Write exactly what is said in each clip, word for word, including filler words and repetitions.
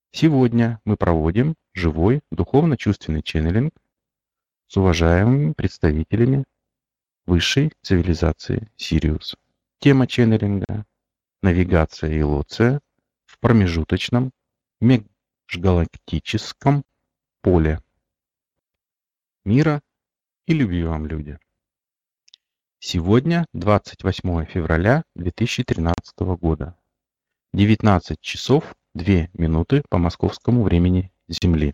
Сегодня мы проводим живой духовно-чувственный ченнелинг с уважаемыми представителями высшей цивилизации Сириус. Тема ченнелинга — навигация и лоция в промежуточном межгалактическом поле. Мира и любви вам, люди! Сегодня двадцать восьмое февраля две тысячи тринадцатого года, девятнадцать часов две минуты по московскому времени Земли.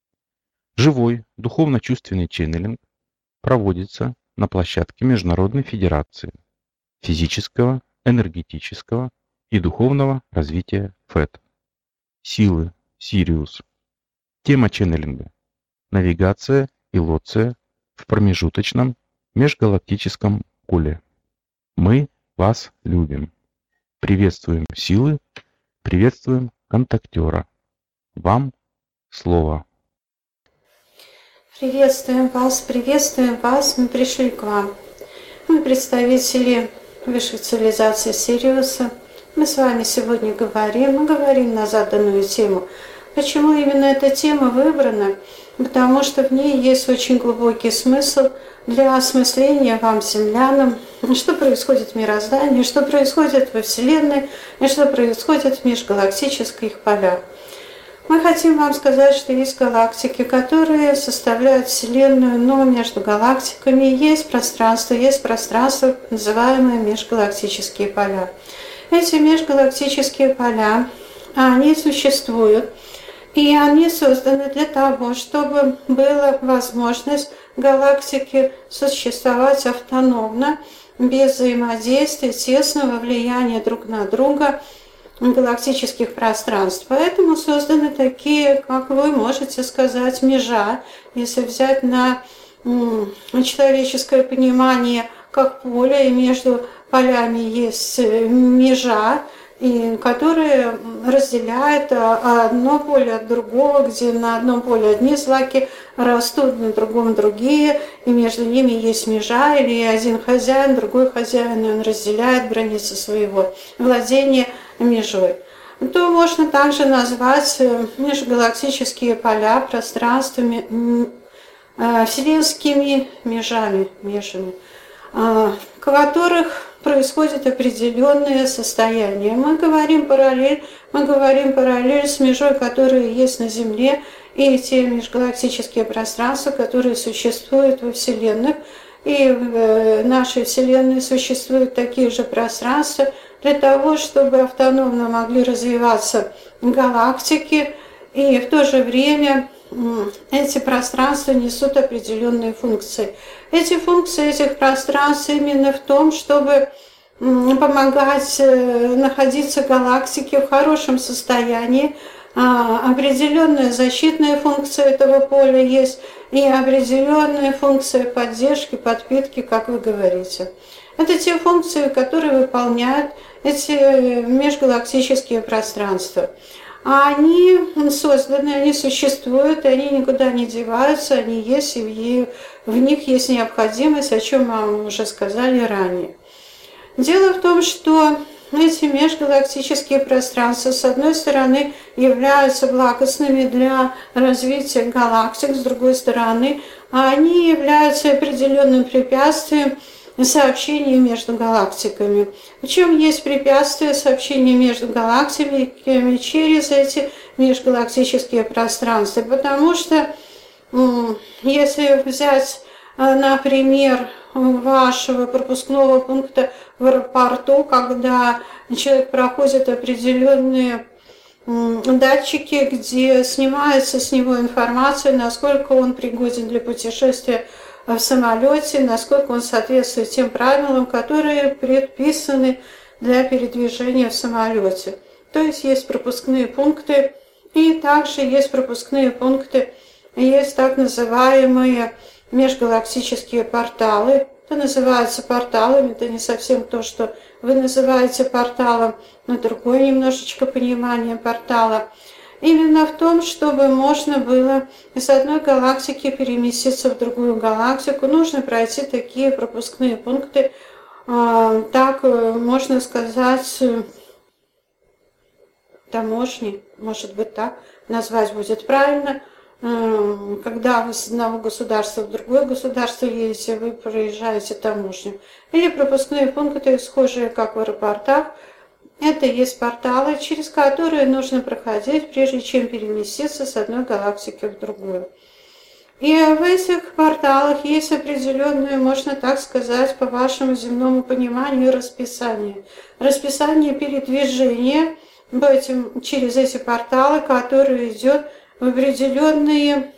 Живой духовно-чувственный ченнелинг проводится на площадке Международной Федерации физического, энергетического и духовного развития ФЭТ. Силы Сириус. Тема ченнелинга — навигация и лоция в промежуточном межгалактическом поле. Мы вас любим. Приветствуем силы, приветствуем контактера. Вам слово. Приветствуем вас, приветствуем вас. Мы пришли к вам. Мы представители высшей цивилизации Сириуса. Мы с вами сегодня говорим, мы говорим на заданную тему. Почему именно эта тема выбрана? Потому что в ней есть очень глубокий смысл для осмысления вам, землянам, что происходит в мироздании, что происходит во Вселенной и что происходит в межгалактических полях. Мы хотим вам сказать, что есть галактики, которые составляют Вселенную, но между галактиками есть пространство, есть пространство, называемое межгалактические поля. Эти межгалактические поля, они существуют, и они созданы для того, чтобы была возможность галактики существовать автономно, без взаимодействия, тесного влияния друг на друга галактических пространств. Поэтому созданы такие, как вы можете сказать, межа, если взять на человеческое понимание, как поле, и между полями есть межа, и которые разделяют одно поле от другого, где на одном поле одни злаки растут, на другом другие, и между ними есть межа, или один хозяин, другой хозяин, и он разделяет границы своего владения межой. То можно также назвать межгалактические поля пространствами, вселенскими межами, межами, в которых происходит определенное состояние. Мы говорим параллель, мы говорим параллель с межой, которая есть на Земле, и те межгалактические пространства, которые существуют во Вселенных. И в нашей Вселенной существуют такие же пространства для того, чтобы автономно могли развиваться галактики, и в то же время эти пространства несут определенные функции. Эти функции этих пространств именно в том, чтобы помогать находиться галактике в хорошем состоянии. Определенная защитная функция этого поля есть и определенная функция поддержки, подпитки, как вы говорите. Это те функции, которые выполняют эти межгалактические пространства. А они созданы, они существуют, и они никуда не деваются, они есть, и в них есть необходимость, о чем мы вам уже сказали ранее. Дело в том, что эти межгалактические пространства, с одной стороны, являются благостными для развития галактик, с другой стороны, они являются определенным препятствием сообщения между галактиками. В чем есть препятствие сообщения между галактиками через эти межгалактические пространства? Потому что, если взять, например, вашего пропускного пункта в аэропорту, когда человек проходит определенные датчики, где снимается с него информация, насколько он пригоден для путешествия в самолете, насколько он соответствует тем правилам, которые предписаны для передвижения в самолете. То есть есть пропускные пункты, и также есть пропускные пункты, есть так называемые межгалактические порталы. Это называется порталами, это не совсем то, что вы называете порталом, но другое немножечко понимание портала. Именно в том, чтобы можно было из одной галактики переместиться в другую галактику, нужно пройти такие пропускные пункты, так можно сказать, таможни. может быть так назвать будет правильно. Когда вы с одного государства в другое государство едете, вы проезжаете таможню. Или пропускные пункты, схожие как в аэропортах. Это есть порталы, через которые нужно проходить, прежде чем переместиться с одной галактики в другую. И в этих порталах есть определенное, можно так сказать, по вашему земному пониманию, расписание. Расписание передвижения в этим, через эти порталы, которое идет в определенные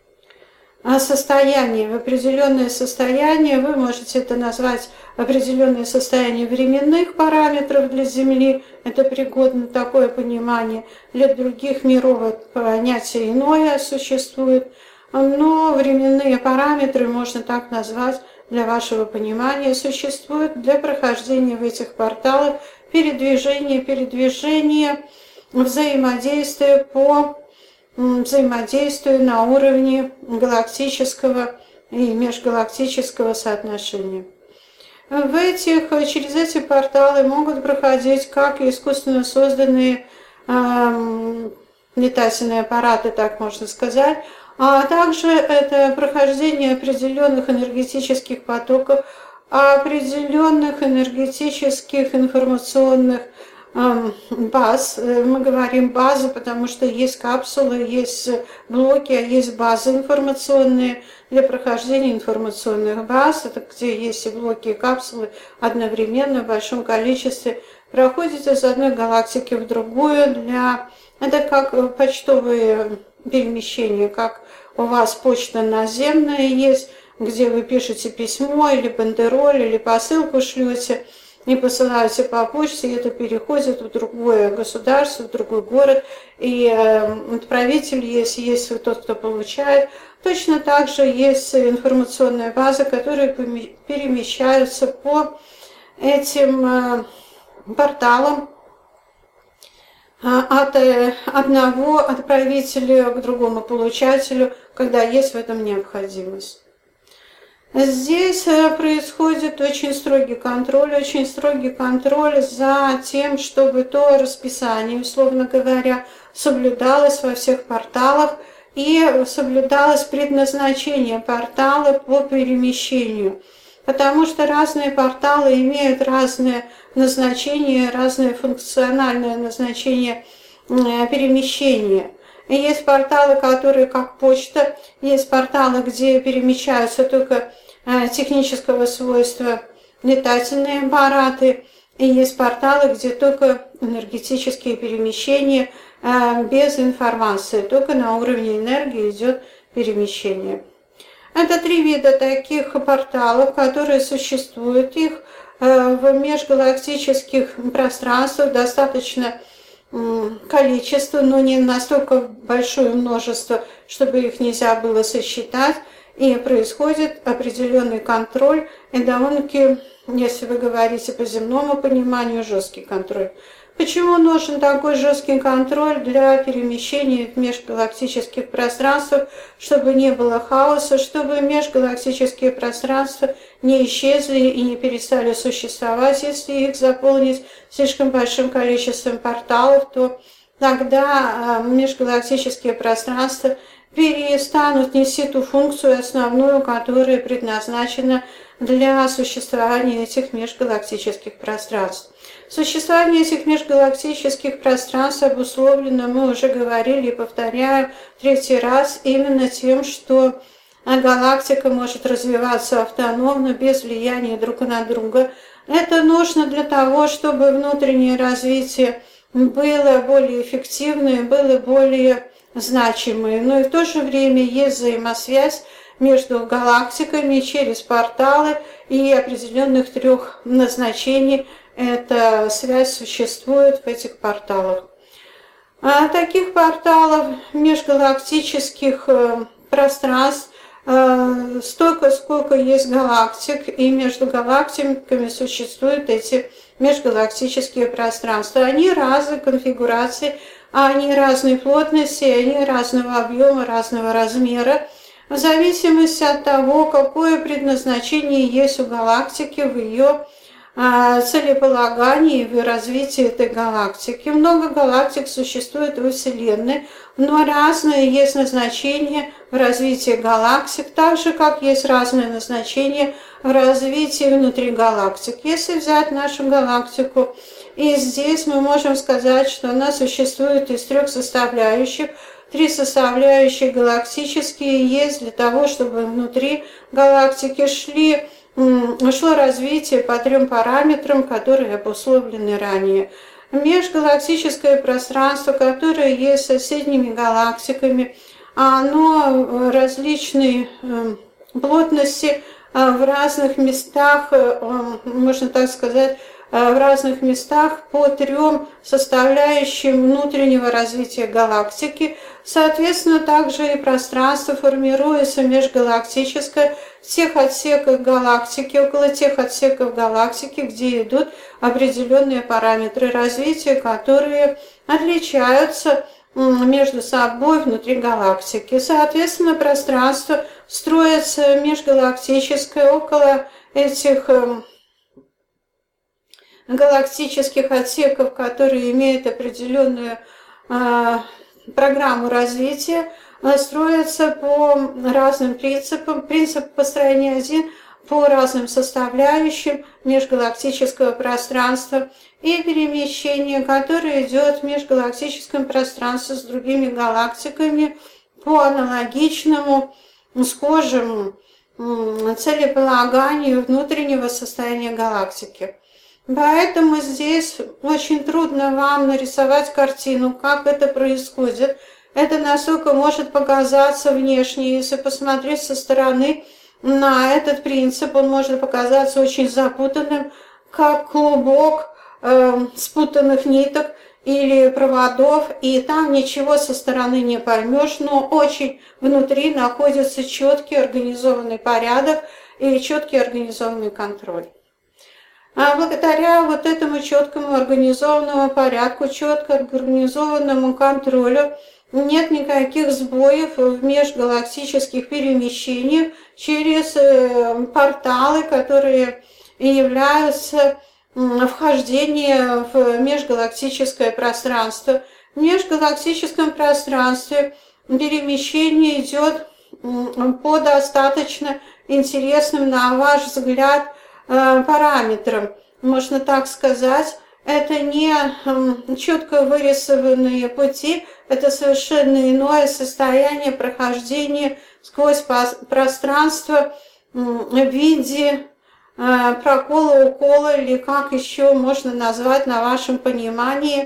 состояния. В определенное состояние, вы можете это назвать определенное состояние временных параметров для Земли, это пригодно такое понимание. Для других миров понятие иное существует. Но временные параметры, можно так назвать, для вашего понимания, существуют для прохождения в этих порталах, передвижения, передвижения, взаимодействия по взаимодействию на уровне галактического и межгалактического соотношения. В этих, через эти порталы могут проходить как искусственно созданные э, летательные аппараты, так можно сказать, а также это прохождение определенных энергетических потоков, определенных энергетических информационных баз. Мы говорим базы, потому что есть капсулы, есть блоки, а есть базы информационные. Для прохождения информационных баз, это где есть и блоки, и капсулы одновременно в большом количестве, проходите из одной галактики в другую. Для... Это как почтовые перемещения, как у вас почта наземная есть, где вы пишете письмо или бандероль, или посылку шлете, и посылаете по почте, и это переходит в другое государство, в другой город, и отправитель есть, есть тот, кто получает. Точно так же есть информационная база, которые перемещаются по этим порталам от одного отправителя к другому получателю, когда есть в этом необходимость. Здесь происходит очень строгий контроль, очень строгий контроль за тем, чтобы то расписание, условно говоря, соблюдалось во всех порталах и соблюдалось предназначение портала по перемещению. Потому что разные порталы имеют разное назначение, разное функциональное назначение перемещения. И есть порталы, которые как почта, есть порталы, где перемещаются только технического свойства летательные аппараты, и есть порталы, где только энергетические перемещения без информации, только на уровне энергии идет перемещение. Это три вида таких порталов, которые существуют. Их в межгалактических пространствах достаточно количество, но не настолько большое множество, чтобы их нельзя было сосчитать. И происходит определенный контроль, и довольно-таки, если вы говорите по земному пониманию, жесткий контроль. Почему нужен такой жесткий контроль для перемещения в межгалактических пространствах, чтобы не было хаоса, чтобы межгалактические пространства не исчезли и не перестали существовать? Если их заполнить слишком большим количеством порталов, то тогда межгалактические пространства перестанут нести ту функцию основную, которая предназначена для существования этих межгалактических пространств. Существование этих межгалактических пространств обусловлено, мы уже говорили и повторяю третий раз, именно тем, что галактика может развиваться автономно, без влияния друг на друга. Это нужно для того, чтобы внутреннее развитие было более эффективное, было более значимые, но и в то же время есть взаимосвязь между галактиками через порталы и определенных трех назначений. Эта связь существует в этих порталах. А таких порталов межгалактических пространств столько, сколько есть галактик, и между галактиками существуют эти межгалактические пространства. Они разной конфигурации, они разной плотности, они разного объема, разного размера, в зависимости от того, какое предназначение есть у галактики в ее целеполагании в развитии этой галактики. Много галактик существует во Вселенной, но разные есть назначения в развитии галактик, так же, как есть разные назначения в развитии внутри галактик. Если взять нашу галактику, и здесь мы можем сказать, что она существует из трех составляющих. Три составляющие галактические есть для того, чтобы внутри галактики шли шло развитие по трем параметрам, которые обусловлены ранее. Межгалактическое пространство, которое есть с соседними галактиками, оно различной плотности в разных местах, можно так сказать, в разных местах по трем составляющим внутреннего развития галактики. Соответственно, также и пространство формируется межгалактическое в тех отсеках галактики, около тех отсеков галактики, где идут определенные параметры развития, которые отличаются между собой внутри галактики. Соответственно, пространство строится межгалактическое около этих галактических отсеков, которые имеют определенную э, программу развития, строятся по разным принципам. Принцип построения один по разным составляющим межгалактического пространства и перемещение, которое идет в межгалактическом пространстве с другими галактиками по аналогичному, схожему целеполаганию внутреннего состояния галактики. Поэтому здесь очень трудно вам нарисовать картину, как это происходит. Это настолько может показаться внешне, если посмотреть со стороны на этот принцип, он может показаться очень запутанным, как клубок э, спутанных ниток или проводов, и там ничего со стороны не поймешь, но очень внутри находится четкий организованный порядок и четкий организованный контроль. А благодаря вот этому четкому организованному порядку, четко организованному контролю нет никаких сбоев в межгалактических перемещениях через порталы, которые являются вхождением в межгалактическое пространство. В межгалактическом пространстве перемещение идет по достаточно интересным, на ваш взгляд, параметрам, можно так сказать. Это не четко вырисованные пути, это совершенно иное состояние прохождения сквозь пространство в виде прокола, укола, или как еще можно назвать на вашем понимании,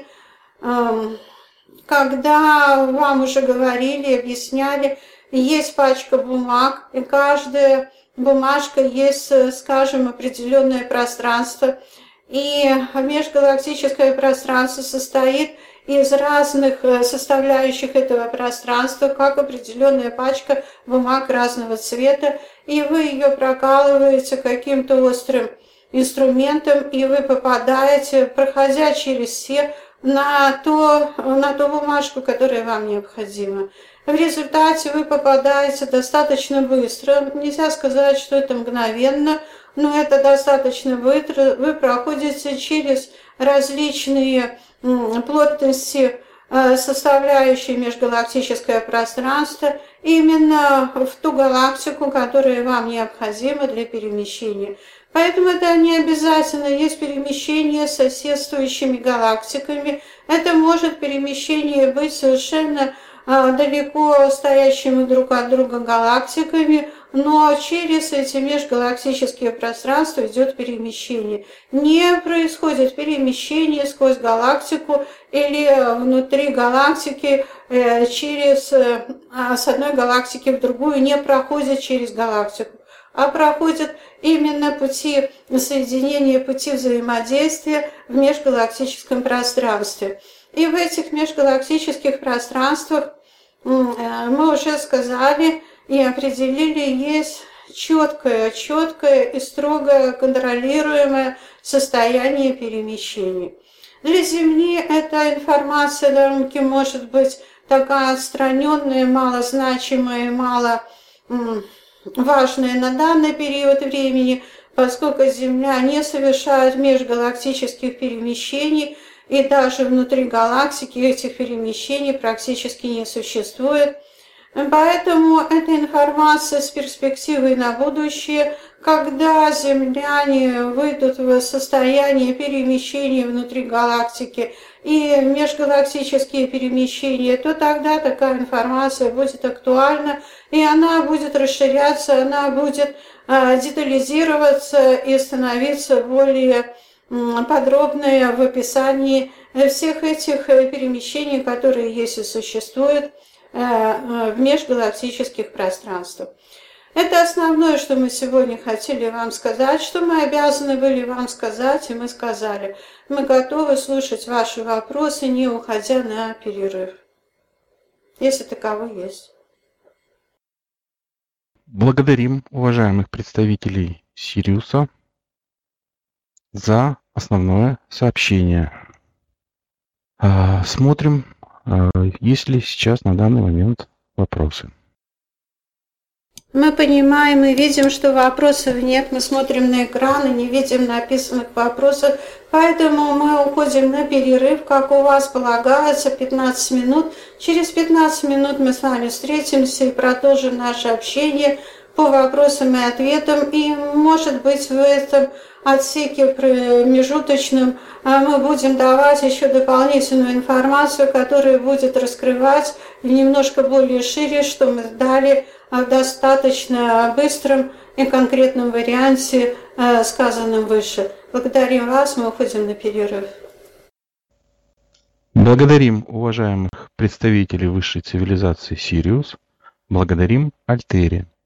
когда вам уже говорили, объясняли, есть пачка бумаг, и каждая бумажка есть, скажем, определенное пространство, и межгалактическое пространство состоит из разных составляющих этого пространства, как определенная пачка бумаг разного цвета, и вы ее прокалываете каким-то острым инструментом, и вы попадаете, проходя через все, на, то, на ту бумажку, которая вам необходима. В результате вы попадаете достаточно быстро, нельзя сказать, что это мгновенно, но это достаточно быстро. Вы проходите через различные плотности, составляющие межгалактическое пространство, именно в ту галактику, которая вам необходима для перемещения. Поэтому это не обязательно есть перемещение с соседствующими галактиками. Это может перемещение быть совершенно далеко стоящими друг от друга галактиками, но через эти межгалактические пространства идет перемещение. Не происходит перемещение сквозь галактику или внутри галактики через, с одной галактики в другую, не проходит через галактику, а проходят именно пути соединения, пути взаимодействия в межгалактическом пространстве. И в этих межгалактических пространствах, мы уже сказали и определили, есть четкое, четкое и строго контролируемое состояние перемещения. Для Земли эта информация довольно-таки может быть такая отстраненная, малозначимая, мало важная на данный период времени, поскольку Земля не совершает межгалактических перемещений, и даже внутри галактики этих перемещений практически не существует. Поэтому эта информация с перспективой на будущее, когда земляне выйдут в состояние перемещения внутри галактики и межгалактические перемещения, то тогда такая информация будет актуальна, и она будет расширяться, она будет детализироваться и становиться более подробной в описании всех этих перемещений, которые есть и существуют в межгалактических пространствах. Это основное, что мы сегодня хотели вам сказать, что мы обязаны были вам сказать, и мы сказали. Мы готовы слушать ваши вопросы, не уходя на перерыв, если таковой есть. Благодарим уважаемых представителей Сириуса за основное сообщение. Смотрим, есть ли сейчас на данный момент вопросы. Мы понимаем и видим, что вопросов нет. Мы смотрим на экран и не видим написанных вопросов. Поэтому мы уходим на перерыв, как у вас полагается, пятнадцать минут. Через пятнадцать минут мы с вами встретимся и продолжим наше общение по вопросам и ответам. И, может быть, в этом отсеке промежуточном мы будем давать еще дополнительную информацию, которая будет раскрывать немножко более шире, что мы дали в достаточно быстром и конкретном варианте, сказанном выше. Благодарим вас, мы уходим на перерыв. Благодарим уважаемых представителей высшей цивилизации Сириус, благодарим Альтери.